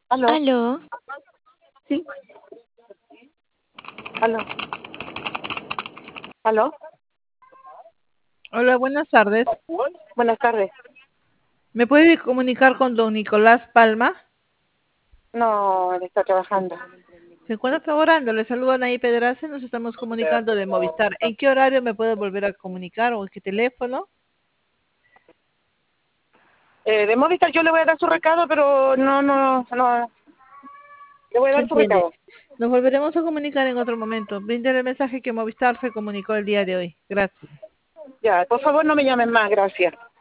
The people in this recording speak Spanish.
Aló, Aló, sí, aló, aló. Hola, buenas tardes. Buenas tardes. ¿Me puede comunicar con don Nicolás Palma? No, él está trabajando. Se encuentra trabajando. Le saludan ahí Pedraza. Nos estamos comunicando de Movistar. ¿En qué horario me puede volver a comunicar o en qué teléfono? De Movistar yo le voy a dar su recado, pero no. Le voy a Se dar su entiende. recado. Nos volveremos a comunicar en otro momento. Brinde el mensaje que Movistar se comunicó el día de hoy. Gracias. Ya, por favor no me llamen más, gracias.